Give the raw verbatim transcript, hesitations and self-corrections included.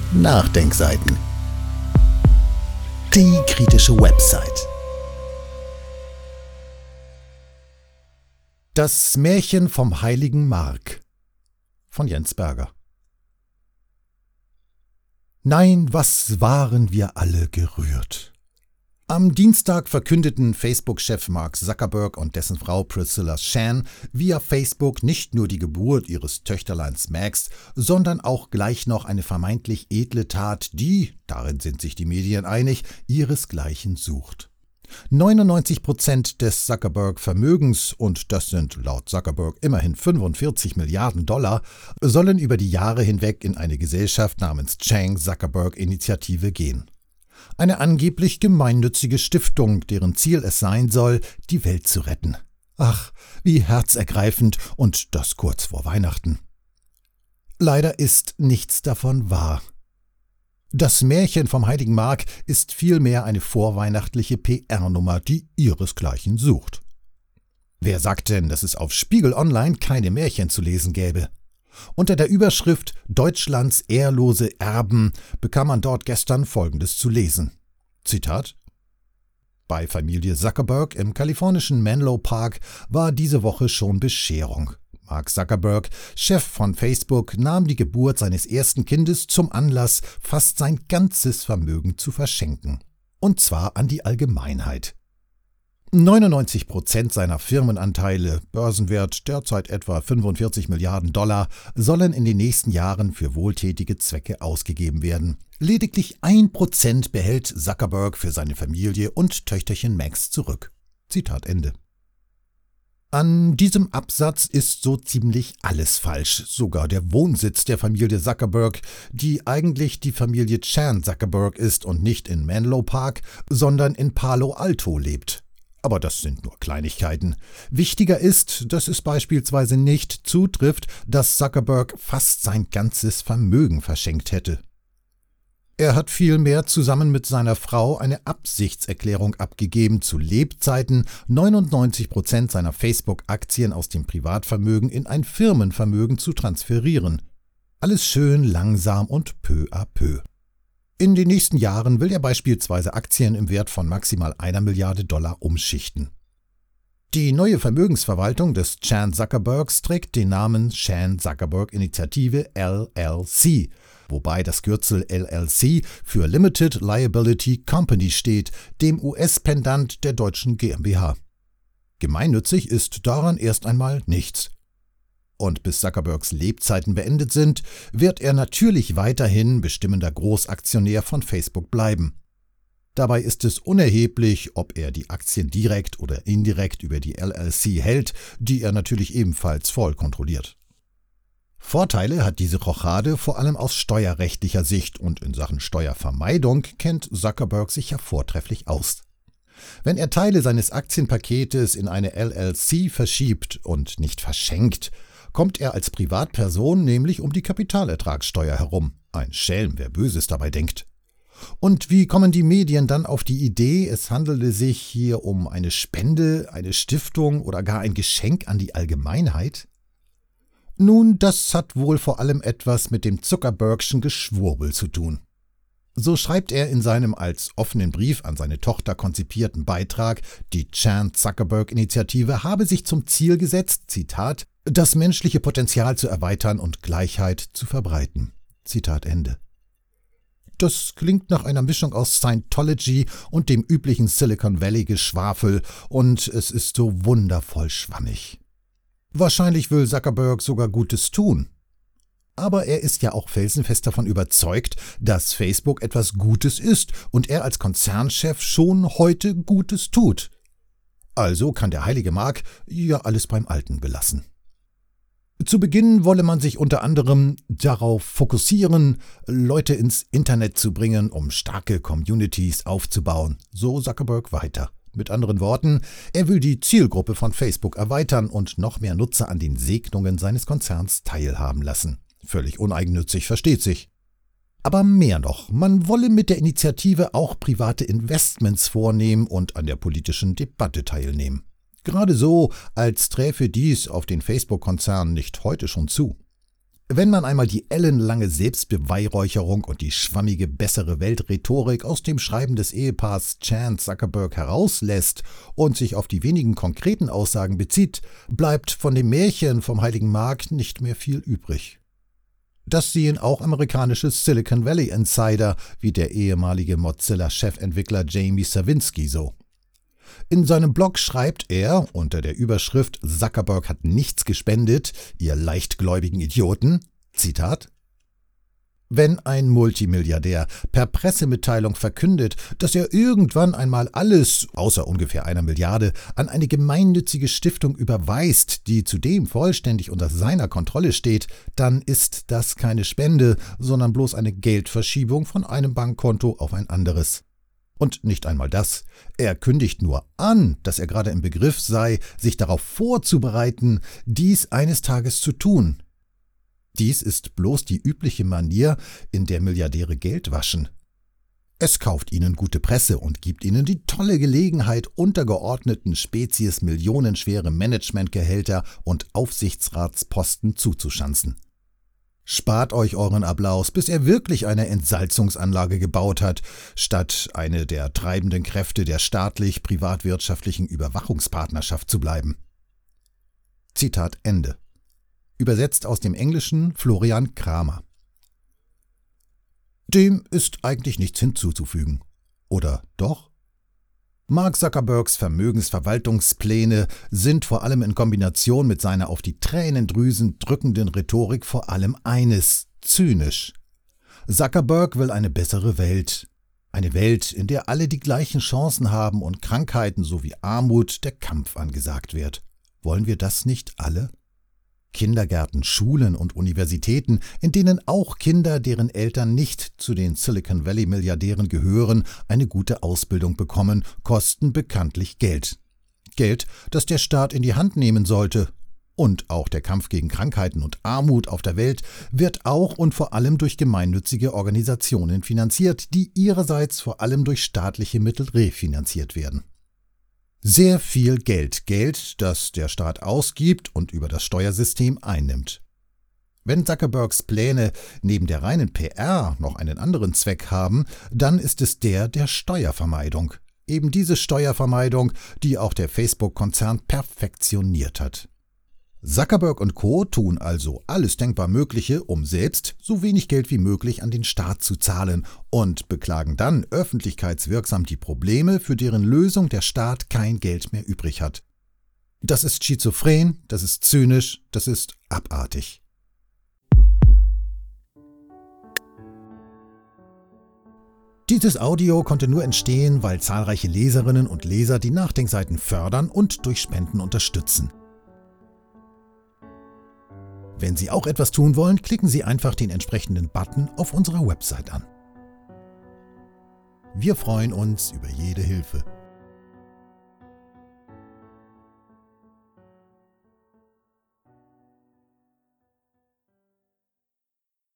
Nachdenkseiten. Die kritische Website. Das Märchen vom heiligen Mark von Jens Berger. Nein, was waren wir alle gerührt. Am Dienstag verkündeten Facebook-Chef Mark Zuckerberg und dessen Frau Priscilla Chan via Facebook nicht nur die Geburt ihres Töchterleins Max, sondern auch gleich noch eine vermeintlich edle Tat, die, darin sind sich die Medien einig, ihresgleichen sucht. neunundneunzig Prozent des Zuckerberg-Vermögens, und das sind laut Zuckerberg immerhin fünfundvierzig Milliarden Dollar, sollen über die Jahre hinweg in eine Gesellschaft namens Chan Zuckerberg Initiative gehen. Eine angeblich gemeinnützige Stiftung, deren Ziel es sein soll, die Welt zu retten. Ach, wie herzergreifend, und das kurz vor Weihnachten. Leider ist nichts davon wahr. Das Märchen vom heiligen Mark ist vielmehr eine vorweihnachtliche P R-Nummer, die ihresgleichen sucht. Wer sagt denn, dass es auf Spiegel Online keine Märchen zu lesen gäbe? Unter der Überschrift »Deutschlands ehrlose Erben« bekam man dort gestern Folgendes zu lesen. Zitat: Bei Familie Zuckerberg im kalifornischen Menlo Park war diese Woche schon Bescherung. Mark Zuckerberg, Chef von Facebook, nahm die Geburt seines ersten Kindes zum Anlass, fast sein ganzes Vermögen zu verschenken. Und zwar an die Allgemeinheit. neunundneunzig Prozent seiner Firmenanteile, Börsenwert derzeit etwa fünfundvierzig Milliarden Dollar, sollen in den nächsten Jahren für wohltätige Zwecke ausgegeben werden. Lediglich ein Prozent behält Zuckerberg für seine Familie und Töchterchen Max zurück. Zitat Ende. An diesem Absatz ist so ziemlich alles falsch, sogar der Wohnsitz der Familie Zuckerberg, die eigentlich die Familie Chan Zuckerberg ist und nicht in Menlo Park, sondern in Palo Alto lebt. Aber das sind nur Kleinigkeiten. Wichtiger ist, dass es beispielsweise nicht zutrifft, dass Zuckerberg fast sein ganzes Vermögen verschenkt hätte. Er hat vielmehr zusammen mit seiner Frau eine Absichtserklärung abgegeben, zu Lebzeiten neunundneunzig Prozent seiner Facebook-Aktien aus dem Privatvermögen in ein Firmenvermögen zu transferieren. Alles schön langsam und peu à peu. In den nächsten Jahren will er beispielsweise Aktien im Wert von maximal einer Milliarde Dollar umschichten. Die neue Vermögensverwaltung des Chan Zuckerbergs trägt den Namen Chan Zuckerberg Initiative L L C, wobei das Kürzel L L C für Limited Liability Company steht, dem U S-Pendant der deutschen G m b H. Gemeinnützig ist daran erst einmal nichts. Und bis Zuckerbergs Lebzeiten beendet sind, wird er natürlich weiterhin bestimmender Großaktionär von Facebook bleiben. Dabei ist es unerheblich, ob er die Aktien direkt oder indirekt über die L L C hält, die er natürlich ebenfalls voll kontrolliert. Vorteile hat diese Rochade vor allem aus steuerrechtlicher Sicht, und in Sachen Steuervermeidung kennt Zuckerberg sich ja vortrefflich aus. Wenn er Teile seines Aktienpaketes in eine L L C verschiebt und nicht verschenkt, kommt er als Privatperson nämlich um die Kapitalertragssteuer herum. Ein Schelm, wer Böses dabei denkt. Und wie kommen die Medien dann auf die Idee, es handele sich hier um eine Spende, eine Stiftung oder gar ein Geschenk an die Allgemeinheit? Nun, das hat wohl vor allem etwas mit dem Zuckerbergschen Geschwurbel zu tun. So schreibt er in seinem als offenen Brief an seine Tochter konzipierten Beitrag, die Chan Zuckerberg Initiative habe sich zum Ziel gesetzt, Zitat, das menschliche Potenzial zu erweitern und Gleichheit zu verbreiten. Zitat Ende. Das klingt nach einer Mischung aus Scientology und dem üblichen Silicon Valley-Geschwafel, und es ist so wundervoll schwammig. Wahrscheinlich will Zuckerberg sogar Gutes tun. Aber er ist ja auch felsenfest davon überzeugt, dass Facebook etwas Gutes ist und er als Konzernchef schon heute Gutes tut. Also kann der heilige Mark ja alles beim Alten belassen. Zu Beginn wolle man sich unter anderem darauf fokussieren, Leute ins Internet zu bringen, um starke Communities aufzubauen, so Zuckerberg weiter. Mit anderen Worten, er will die Zielgruppe von Facebook erweitern und noch mehr Nutzer an den Segnungen seines Konzerns teilhaben lassen. Völlig uneigennützig, versteht sich. Aber mehr noch, man wolle mit der Initiative auch private Investments vornehmen und an der politischen Debatte teilnehmen. Gerade so, als träfe dies auf den Facebook-Konzern nicht heute schon zu. Wenn man einmal die ellenlange Selbstbeweihräucherung und die schwammige bessere Welt-Rhetorik aus dem Schreiben des Ehepaars Chan Zuckerberg herauslässt und sich auf die wenigen konkreten Aussagen bezieht, bleibt von dem Märchen vom heiligen Mark nicht mehr viel übrig. Das sehen auch amerikanische Silicon Valley Insider wie der ehemalige Mozilla-Chefentwickler Jamie Sawinski so. In seinem Blog schreibt er unter der Überschrift »Zuckerberg hat nichts gespendet, ihr leichtgläubigen Idioten«, Zitat: Wenn ein Multimilliardär per Pressemitteilung verkündet, dass er irgendwann einmal alles, außer ungefähr einer Milliarde, an eine gemeinnützige Stiftung überweist, die zudem vollständig unter seiner Kontrolle steht, dann ist das keine Spende, sondern bloß eine Geldverschiebung von einem Bankkonto auf ein anderes. Und nicht einmal das. Er kündigt nur an, dass er gerade im Begriff sei, sich darauf vorzubereiten, dies eines Tages zu tun. Dies ist bloß die übliche Manier, in der Milliardäre Geld waschen. Es kauft ihnen gute Presse und gibt ihnen die tolle Gelegenheit, untergeordneten Spezies millionenschwere Managementgehälter und Aufsichtsratsposten zuzuschanzen. Spart euch euren Applaus, bis er wirklich eine Entsalzungsanlage gebaut hat, statt eine der treibenden Kräfte der staatlich-privatwirtschaftlichen Überwachungspartnerschaft zu bleiben. Zitat Ende. Übersetzt aus dem Englischen Florian Kramer. Dem ist eigentlich nichts hinzuzufügen. Oder doch? Mark Zuckerbergs Vermögensverwaltungspläne sind vor allem in Kombination mit seiner auf die Tränendrüsen drückenden Rhetorik vor allem eines: zynisch. Zuckerberg will eine bessere Welt. Eine Welt, in der alle die gleichen Chancen haben und Krankheiten sowie Armut der Kampf angesagt wird. Wollen wir das nicht alle? Kindergärten, Schulen und Universitäten, in denen auch Kinder, deren Eltern nicht zu den Silicon Valley-Milliardären gehören, eine gute Ausbildung bekommen, kosten bekanntlich Geld. Geld, das der Staat in die Hand nehmen sollte. Und auch der Kampf gegen Krankheiten und Armut auf der Welt wird auch und vor allem durch gemeinnützige Organisationen finanziert, die ihrerseits vor allem durch staatliche Mittel refinanziert werden. Sehr viel Geld, Geld, das der Staat ausgibt und über das Steuersystem einnimmt. Wenn Zuckerbergs Pläne neben der reinen P R noch einen anderen Zweck haben, dann ist es der der Steuervermeidung. Eben diese Steuervermeidung, die auch der Facebook-Konzern perfektioniert hat. Zuckerberg und Co. tun also alles denkbar Mögliche, um selbst so wenig Geld wie möglich an den Staat zu zahlen und beklagen dann öffentlichkeitswirksam die Probleme, für deren Lösung der Staat kein Geld mehr übrig hat. Das ist schizophren, das ist zynisch, das ist abartig. Dieses Audio konnte nur entstehen, weil zahlreiche Leserinnen und Leser die Nachdenkseiten fördern und durch Spenden unterstützen. Wenn Sie auch etwas tun wollen, klicken Sie einfach den entsprechenden Button auf unserer Website an. Wir freuen uns über jede Hilfe.